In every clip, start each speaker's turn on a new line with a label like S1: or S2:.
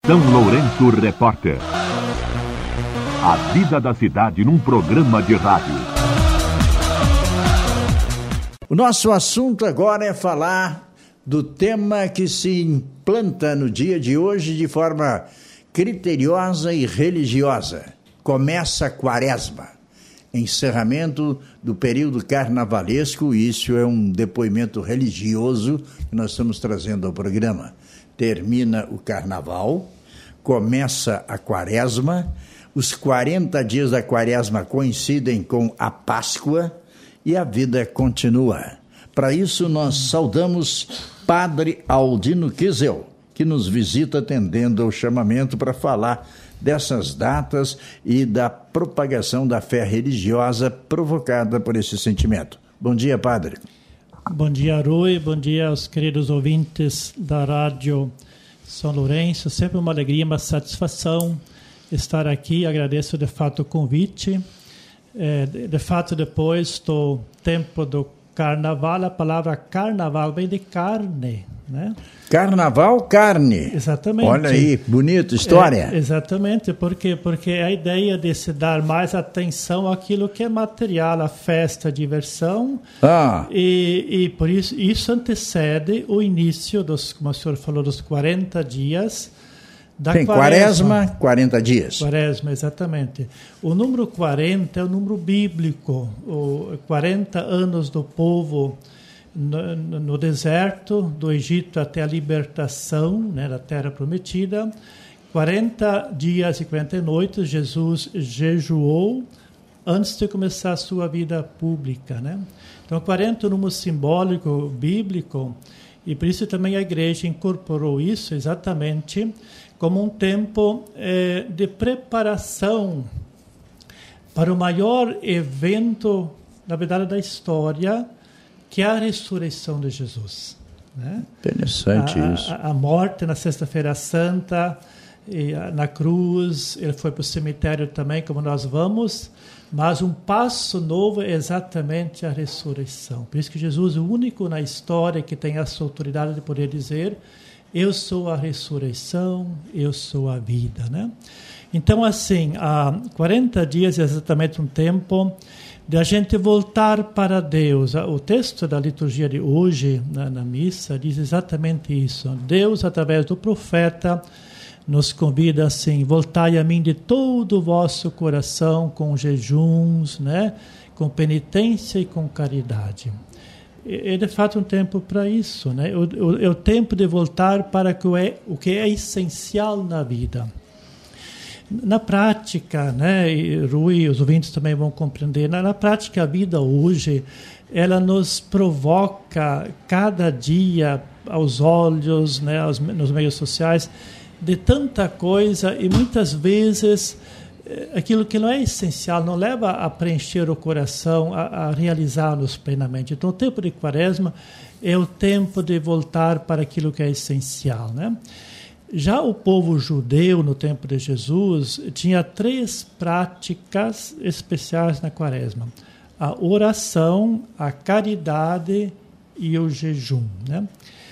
S1: São Lourenço Repórter. A vida da cidade num programa de rádio.
S2: O nosso assunto agora é falar do tema que se implanta no dia de hoje de forma criteriosa e religiosa. Começa a Quaresma, encerramento do período carnavalesco. Isso é um depoimento religioso que nós estamos trazendo ao programa. Termina o carnaval, começa a Quaresma, os 40 dias da Quaresma coincidem com a Páscoa e a vida continua. Para isso, nós saudamos Padre Aldino Quizel, que nos visita atendendo ao chamamento para falar dessas datas e da propagação da fé religiosa provocada por esse sentimento. Bom dia, Padre.
S3: Bom dia, Rui. Bom dia aos queridos ouvintes da Rádio São Lourenço. Sempre uma alegria, uma satisfação estar aqui. Agradeço, de fato, o convite. De fato, depois do tempo do Carnaval, a palavra carnaval vem de carne, né?
S2: Carnaval, carne.
S3: Exatamente.
S2: Olha aí, bonita história.
S3: Exatamente, porque a ideia de se dar mais atenção àquilo que é material, a festa, a diversão, e por isso antecede o início dos, como o senhor falou, dos 40 dias da
S2: Quaresma, 40 dias.
S3: Quaresma, exatamente. O número 40 é o número bíblico, 40 anos do povo no deserto, do Egito até a libertação, né, da Terra Prometida. 40 dias e 40 noites, Jesus jejuou antes de começar a sua vida pública, né? Então, 40 é um número simbólico, bíblico, e por isso também a igreja incorporou isso exatamente como um tempo de preparação para o maior evento, na verdade, da história, que é a ressurreição de Jesus, né?
S2: Interessante isso.
S3: A morte na Sexta-feira Santa, na cruz, ele foi para o cemitério também, como nós vamos, mas um passo novo é exatamente a ressurreição. Por isso que Jesus é o único na história que tem essa autoridade de poder dizer: eu sou a ressurreição, eu sou a vida, né? Então, assim, 40 dias é exatamente um tempo de a gente voltar para Deus. O texto da liturgia de hoje, na missa, diz exatamente isso. Deus, através do profeta, nos convida assim: voltai a mim de todo o vosso coração, com jejuns, né? Com penitência e com caridade. É de fato um tempo para isso, né? É o tempo de voltar para o que é essencial na vida. Na prática, né, e Rui, os ouvintes também vão compreender, na prática a vida hoje, ela nos provoca cada dia aos olhos, né, nos meios sociais, de tanta coisa, e muitas vezes aquilo que não é essencial não leva a preencher o coração, a realizar-nos plenamente. Então, o tempo de Quaresma é o tempo de voltar para aquilo que é essencial, né? Já o povo judeu, no tempo de Jesus, tinha 3 práticas especiais na Quaresma: a oração, a caridade e o jejum, né?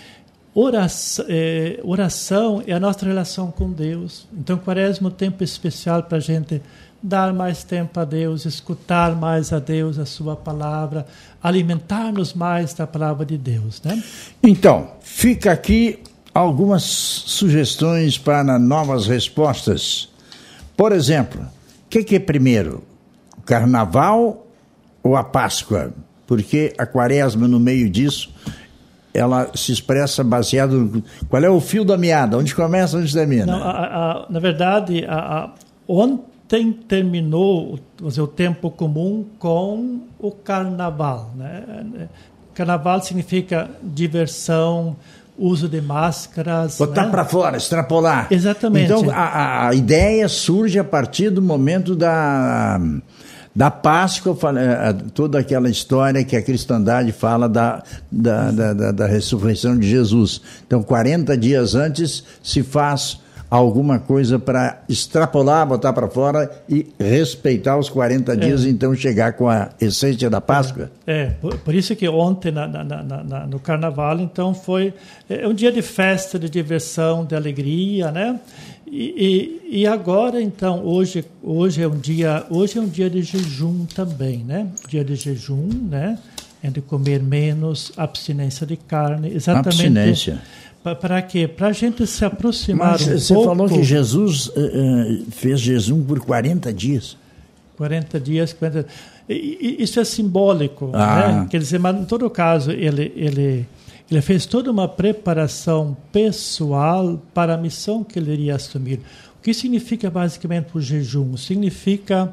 S3: Oração é a nossa relação com Deus. Então, Quaresma é um tempo especial para a gente dar mais tempo a Deus, escutar mais a Deus, a sua palavra, alimentar-nos mais da palavra de Deus, né?
S2: Então, fica aqui algumas sugestões para novas respostas. Por exemplo, o que é primeiro? O Carnaval ou a Páscoa? Porque a Quaresma, no meio disso, ela se expressa baseado... Qual é o fio da meada? Onde começa, onde termina?
S3: Não, na verdade, ontem terminou o tempo comum com o Carnaval, né? Carnaval significa diversão, uso de máscaras.
S2: Botar, né, para fora, extrapolar.
S3: Exatamente.
S2: Então, a ideia surge a partir do momento da Páscoa, toda aquela história que a cristandade fala da ressurreição de Jesus. Então, 40 dias antes se faz alguma coisa para extrapolar, botar para fora e respeitar os 40 dias, então chegar com a essência da Páscoa.
S3: Por isso que ontem no Carnaval, então, foi um dia de festa, de diversão, de alegria, né? E agora, então, hoje é um dia de jejum também, né? Dia de jejum, né? É de comer menos, abstinência de carne, exatamente.
S2: Abstinência.
S3: Para quê? Para a gente se aproximar
S2: Mas
S3: um
S2: você
S3: pouco.
S2: falou que Jesus fez jejum por 40 dias.
S3: 40 dias, 40... Isso é simbólico, né? Quer dizer, mas em todo caso, ele fez toda uma preparação pessoal para a missão que ele iria assumir. O que significa basicamente o jejum? Significa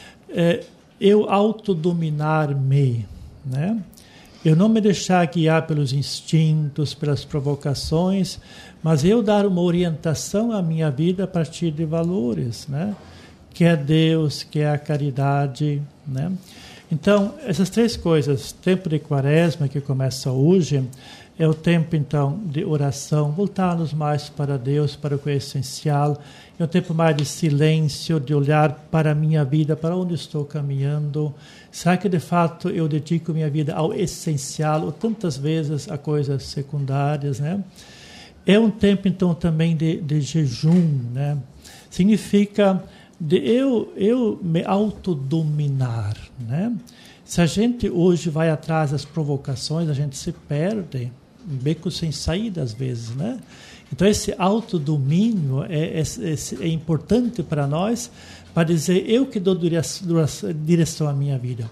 S3: eu autodominar-me, né? Eu não me deixar guiar pelos instintos, pelas provocações, mas eu dar uma orientação à minha vida a partir de valores, né? Que é Deus, que é a caridade, né? Então, essas três coisas, tempo de quaresma, que começa hoje, é o tempo, então, de oração, voltar-nos mais para Deus, para o que é essencial, é um tempo mais de silêncio, de olhar para a minha vida, para onde estou caminhando. Será que, de fato, eu dedico minha vida ao essencial, ou tantas vezes a coisas secundárias, né? É um tempo, então, também de jejum, né? Significa de eu me autodominar, né? Se a gente hoje vai atrás das provocações, a gente se perde, um beco sem saída às vezes, né? Então esse autodomínio é importante para nós, para dizer eu que dou direção à minha vida.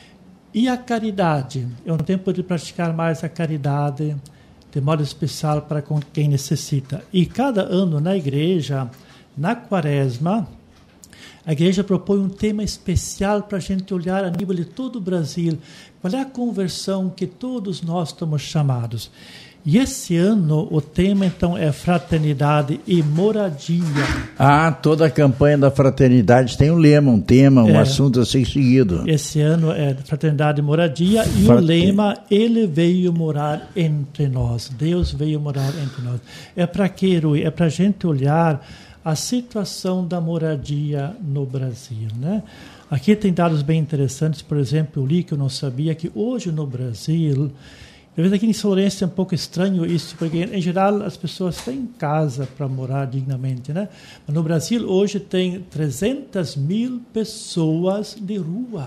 S3: E a caridade, é um tempo de praticar mais a caridade, de modo especial para com quem necessita. E cada ano na igreja, na quaresma, a igreja propõe um tema especial para a gente olhar a nível de todo o Brasil. Qual é a conversão que todos nós estamos chamados? E esse ano o tema, então, é fraternidade e moradia.
S2: Toda a campanha da fraternidade tem um lema, um tema, um assunto a ser seguido.
S3: Esse ano é fraternidade e moradia, e o lema, ele veio morar entre nós. Deus veio morar entre nós. É para quê, Rui? É para a gente olhar a situação da moradia no Brasil, né? Aqui tem dados bem interessantes. Por exemplo, eu li que eu não sabia que hoje no Brasil, talvez aqui em São Lourenço é um pouco estranho isso, porque em geral as pessoas têm casa para morar dignamente, né? Mas no Brasil hoje tem 300 mil pessoas de rua.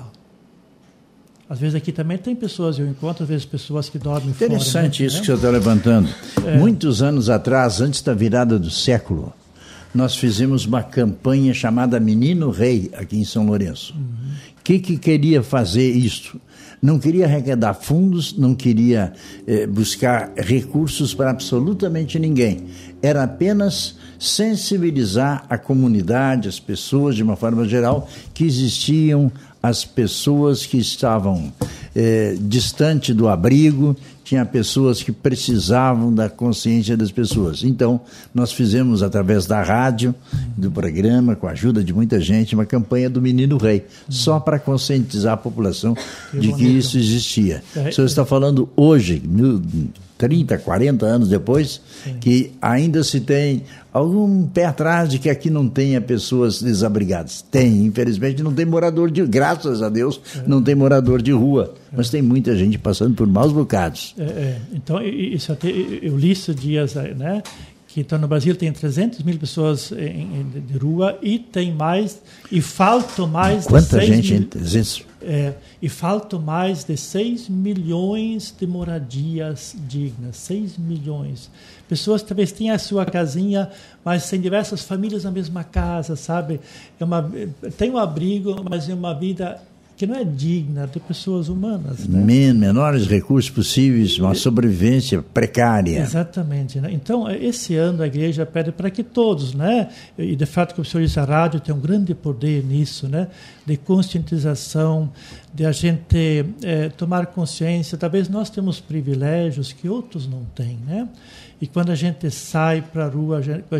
S3: Às vezes aqui também tem pessoas, eu encontro às vezes pessoas que dormem fora.
S2: Interessante isso,
S3: né?
S2: que você está levantando. Muitos anos atrás, antes da virada do século, nós fizemos uma campanha chamada Menino Rei, aqui em São Lourenço. O que queria fazer isso? Não queria arrecadar fundos, não queria buscar recursos para absolutamente ninguém. Era apenas sensibilizar a comunidade, as pessoas, de uma forma geral, que existiam as pessoas que estavam distante do abrigo, tinha pessoas que precisavam da consciência das pessoas. Então, nós fizemos, através da rádio, do programa, com a ajuda de muita gente, uma campanha do Menino Rei, só para conscientizar a população de que isso existia. O senhor está falando hoje, 30, 40 anos depois, que ainda se tem algum pé atrás de que aqui não tenha pessoas desabrigadas. Tem, infelizmente não tem morador de... Graças a Deus, não tem morador de rua. Mas tem muita gente passando por maus bocados.
S3: Então, isso até, eu li esses dias, né? Que então, no Brasil tem 300 mil pessoas de rua e tem mais, e faltam mais
S2: Quanta de 6 gente? Mil, 300?
S3: E faltam mais de 6 milhões de moradias dignas. 6 milhões. Pessoas que talvez tenham a sua casinha, mas tem diversas famílias na mesma casa, sabe? Tem um abrigo, mas é uma vida que não é digna de pessoas humanas, né?
S2: Menores recursos possíveis, uma sobrevivência precária.
S3: Exatamente, né? Então, esse ano a igreja pede para que todos, né? E de fato, como o senhor disse, a rádio tem um grande poder nisso, né? De conscientização, de a gente tomar consciência. Talvez nós temos privilégios que outros não têm, né? E quando a gente sai para a rua,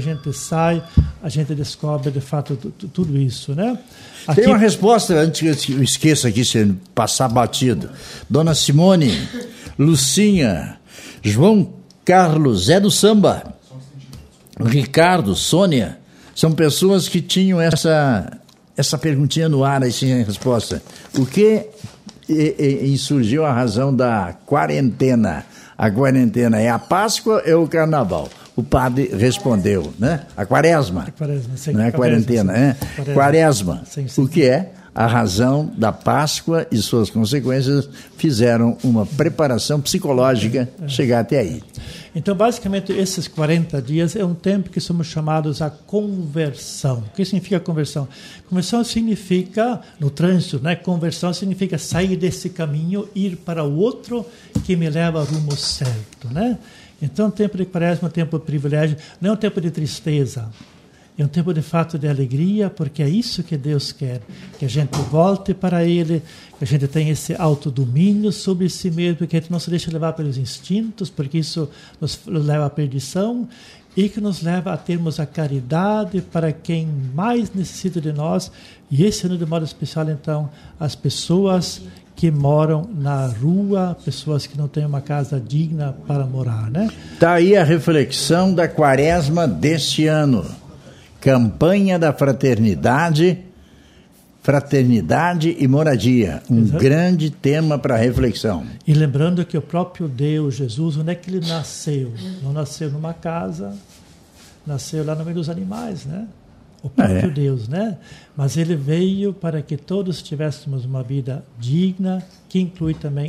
S3: a gente descobre de fato tudo isso, né? Aqui...
S2: Tem uma resposta, antes que eu esqueça aqui, se passar batido. Dona Simone, Lucinha, João Carlos, Zé do Samba, Ricardo, Sônia, são pessoas que tinham essa perguntinha no ar aí sem resposta. O que insurgiu a razão da quarentena? A quarentena é a Páscoa ou é o Carnaval? o padre respondeu, né? A quaresma.
S3: Sim,
S2: não é quarentena, né? Quaresma.
S3: Sim.
S2: O que é? A razão da Páscoa e suas consequências fizeram uma preparação psicológica chegar até aí.
S3: Então, basicamente, esses 40 dias é um tempo que somos chamados a conversão. O que significa conversão? Conversão significa, no trânsito, né? Conversão significa sair desse caminho, ir para o outro que me leva ao rumo certo, né? Então, o tempo de quaresma é um tempo de privilégio, não é um tempo de tristeza. É um tempo de fato de alegria, porque é isso que Deus quer, que a gente volte para Ele, que a gente tenha esse autodomínio sobre si mesmo, que a gente não se deixe levar pelos instintos, porque isso nos leva à perdição, e que nos leva a termos a caridade para quem mais necessita de nós, e esse ano de modo especial, então, as pessoas que moram na rua, pessoas que não têm uma casa digna para morar, né?
S2: Está aí a reflexão da quaresma deste ano. Campanha da fraternidade e moradia. Grande tema para reflexão.
S3: E lembrando que o próprio Deus, Jesus, onde é que ele nasceu? Não nasceu numa casa, nasceu lá no meio dos animais, né? O próprio Deus, né? Mas ele veio para que todos tivéssemos uma vida digna, que inclui também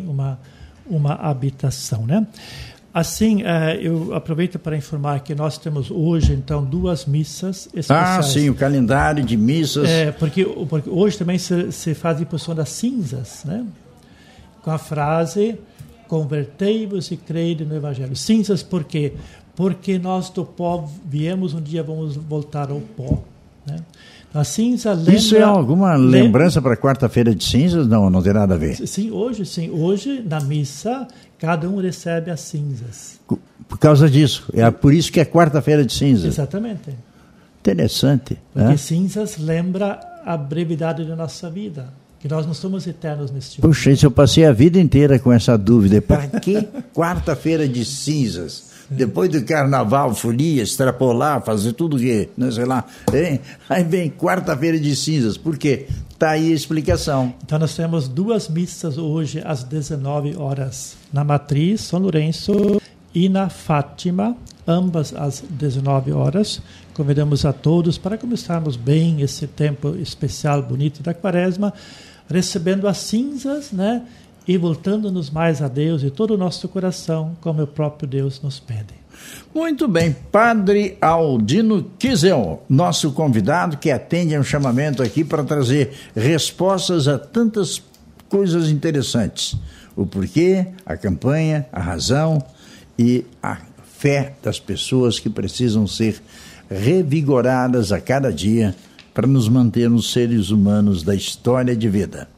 S3: uma habitação, né? Assim, eu aproveito para informar que nós temos hoje, então, 2 missas especiais.
S2: Sim, o calendário de missas.
S3: Porque hoje também se faz a imposição das cinzas, né? Com a frase, convertei-vos e crede no Evangelho. Cinzas por quê? Porque nós do pó viemos, um dia vamos voltar ao pó, né? A cinza lembra...
S2: Isso é alguma lembrança para quarta-feira de cinzas? Não tem nada a ver.
S3: Sim. Hoje, na missa, cada um recebe as cinzas.
S2: Por causa disso. É por isso que é quarta-feira de cinzas.
S3: Exatamente.
S2: Interessante.
S3: Porque cinzas lembra a brevidade da nossa vida. Que nós não somos eternos neste mundo.
S2: Puxa, isso eu passei a vida inteira com essa dúvida. Para que quarta-feira de cinzas? Depois do carnaval, folia, extrapolar, fazer tudo que, não sei lá, hein? Aí vem quarta-feira de cinzas. Por quê? Está aí a explicação.
S3: Então nós temos 2 missas hoje às 19 horas. Na Matriz, São Lourenço, e na Fátima, ambas às 19 horas. Convidamos a todos para começarmos bem esse tempo especial, bonito da quaresma, recebendo as cinzas, né? E voltando-nos mais a Deus e todo o nosso coração, como o próprio Deus nos pede.
S2: Muito bem, Padre Aldino Kizel, nosso convidado que atende a um chamamento aqui para trazer respostas a tantas coisas interessantes. O porquê, a campanha, a razão e a fé das pessoas que precisam ser revigoradas a cada dia para nos mantermos seres humanos da história de vida.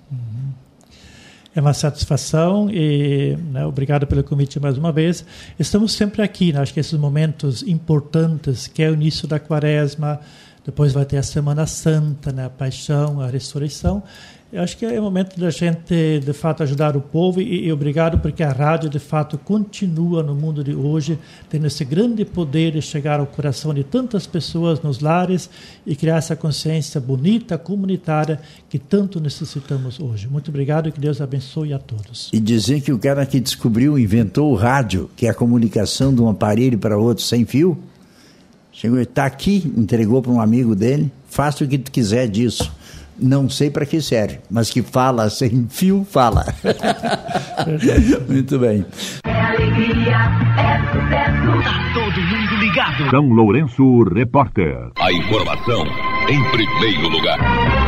S3: É uma satisfação e, né, obrigado pelo convite mais uma vez. Estamos sempre aqui, né? Acho que esses momentos importantes, que é o início da quaresma, depois vai ter a Semana Santa, né? A Paixão, a Ressurreição. Eu acho que é o momento da gente, de fato, ajudar o povo e obrigado porque a rádio, de fato, continua no mundo de hoje, tendo esse grande poder de chegar ao coração de tantas pessoas nos lares e criar essa consciência bonita, comunitária, que tanto necessitamos hoje. Muito obrigado e que Deus abençoe a todos.
S2: E dizer que o cara que descobriu, inventou o rádio, que é a comunicação de um aparelho para outro sem fio, chegou, está aqui, entregou para um amigo dele, faça o que tu quiser disso. Não sei para que serve, mas que fala sem fio, fala. Muito bem.
S4: É alegria, é sucesso. Tá todo mundo ligado.
S1: São Lourenço Repórter.
S5: A informação em primeiro lugar.